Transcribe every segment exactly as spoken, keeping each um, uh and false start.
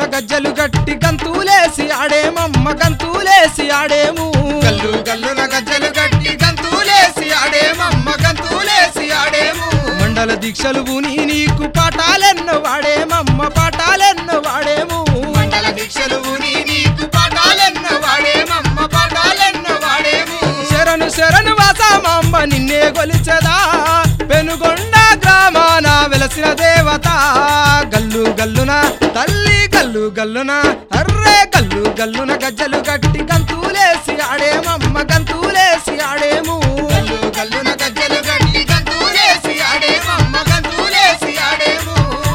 గజ్జలు గట్టి గంతులేసి ఆడేమమ్మ గంతులేసి ఆడేము గల్లు గల్లున గజ్జలు గట్టి గంతులేసి ఆడేమమ్మ గంతులేసి ఆడేము మండల దీక్షలు బుని నీకు పాఠాలెన్నో వాడేమమ్మ పాఠాలెన్నో వాడేము మండల దీక్షలు బుని నీకు పాఠాలెన్నో వాడేమమ్మ పాఠాలెన్నో వాడేము శరణు శరణు వాసమాంబ నిన్నే గొలిచెదా పెనుగొండ గ్రామాన వెలసిన దేవత గల్లు గల్లున తల్లి గల్లు గల్లున అర్రే గల్లు గల్లున గజ్జలు గట్టి గంతులేసి ఆడేమమ్మ గంతులేసి ఆడేము గల్లు గల్లున గజ్జలు గట్టి గంతులేసి ఆడేమమ్మ గంతులేసి ఆడేము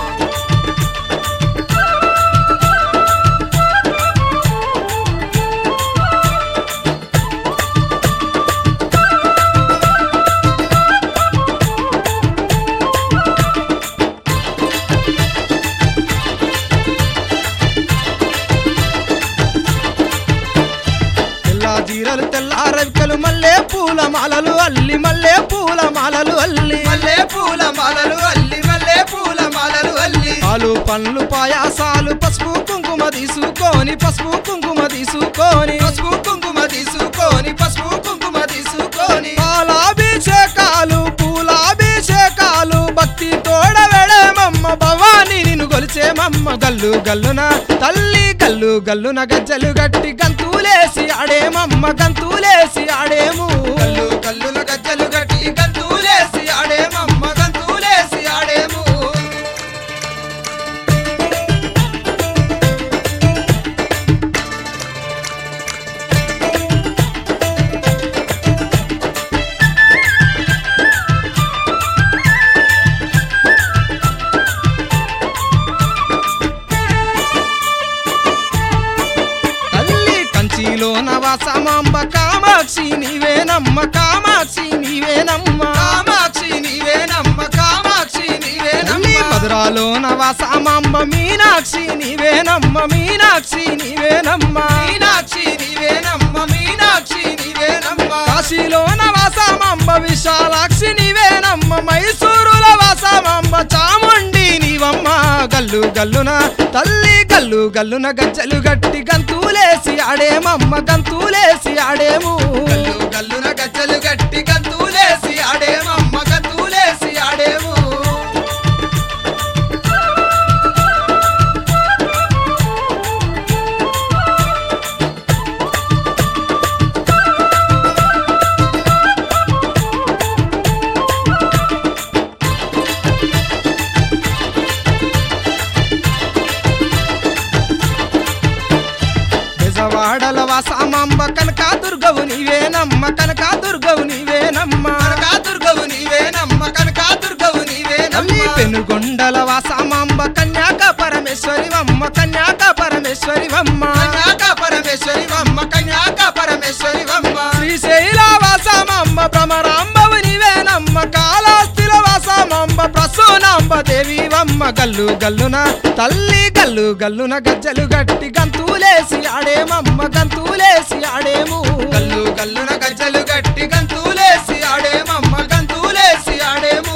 జీరలు తెల్ల రవికలు మల్లె పూల మాలలు అల్లి మల్లె పూల మాలలు అల్లి మల్లె పూల మాలలు అల్లి మల్లె పూల మాలలు అల్లి పాలు పండ్లు పాయాసాలు పసుపు కుంకుమ తీసుకొని పసుపు కుంకుమ తీసుకొని పసుపు కుంకుమ తీసుకొని పసుపు కుంకుమ తీసుకొని పాలాభిషేకాలు పూలాభిషేకాలు భక్తి తోడ వెడమమ్మ భవాని నిన్ను గొలిచేమమ్మ గల్లు గల్లున తల్లి గల్లు గల్లున గజ్జలు గట్టి గంతులేసి ఆడేమమ్మ గంతులేసి ఆడేము గల్లు గల్లున గజ్జలు గట్టి గంతులేసి ఆడేమమ్మ గంతులేసి ఆడేము వాసమాంబ కామాక్షి నీవేనమ్మ కామాక్షి నీవేనమ్మ కామాక్షి నీవేనమ్మ కామాక్షి నీవేనమ్మ మధురాలోన వాసమాంబ మీనాక్షి నీవేనమ్మ మీనాక్షి నీవేనమ్మ మీనాక్షి నీవేనమ్మ మీనాక్షి నీవేనమ్మ కాశీలోన వాసమాంబ విశాలాక్షి నీవేనమ్మ మైసూరుల వాసమాంబ చాముండి నీవమ్మ గల్లు గల్లున తల్లి గల్లు గల్లున గజ్జలు గట్టి గంతులేసి ఆడేమమ్మ గంతులేసి ఆడేము గల్లు గల్లున గజ్జలు గట్టి గంతులేసి ఆడేమమ్మ గంతులేసి ఆడేము వాడల వాసమాంబ కనకా దుర్గవు నీవేనమ్మ కనకా దుర్గవు నీవేనమ్మ కనకా దుర్గవు నీవేనమ్మ కనకా దుర్గవు నీవేనమ్మ పెనుగొండల వాసమాంబ కన్యాక పరమేశ్వరివమ్మ కన్యాక పరమేశ్వరివమ్మ కన్యాక పరమేశ్వరివమ్మ కన్యాక పరమేశ్వరివమ్మ శ్రీశైల వాసమాంబ భ్రమరాంబవు నీవేనమ్మ కాళహస్తిల వాసమాంబ ప్రసూనాంబ దేవివమ్మ గల్లు గల్లున తల్లి గల్లు గల్లున గజ్జలు గట్టి గంతులేసి ఆడేమమ్మ గంతులేసి ఆడేము గల్లు గల్లున గజ్జలు గట్టి గంతులేసి ఆడేమమ్మ గంతులేసి ఆడేము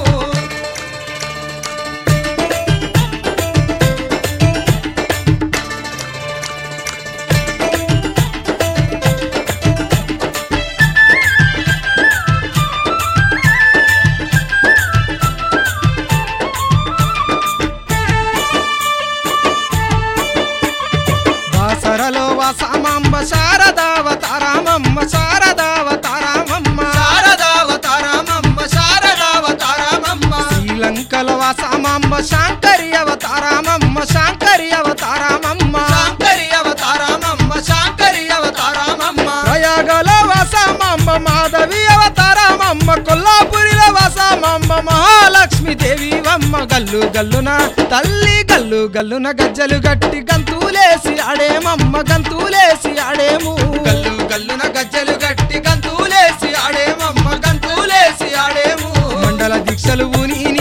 సరలో వాసమాంబ శారదావతారామమ్మ శారదావతారామమ్మ శారదావతారామమ్మ శారదావతారామమ్మ శ్రీలంకల వాసమాంబ శాంకరి అవతారామమ్మ శాంకరి అవతారామమ్మ శాంకరి అవతారామమ్మ శాంకరి అవతారామమ్మ ప్రయాగల వాసమాంబ మాధవి అవతారామమ్మ కొల్లాపురిల వాసమాంబ మహాలక్ష్మి దేవివమ్మ గల్లు గల్లున తల్లి గల్లు గల్లున గజ్జలు గట్టి గంతులేసి ఆడేమమ్మ గంతులేసి ఆడేము గల్లు గల్లున గజ్జలు గట్టి గంతులేసి ఆడేమమ్మ గంతులేసి ఆడేము మండల దీక్షలు ఊని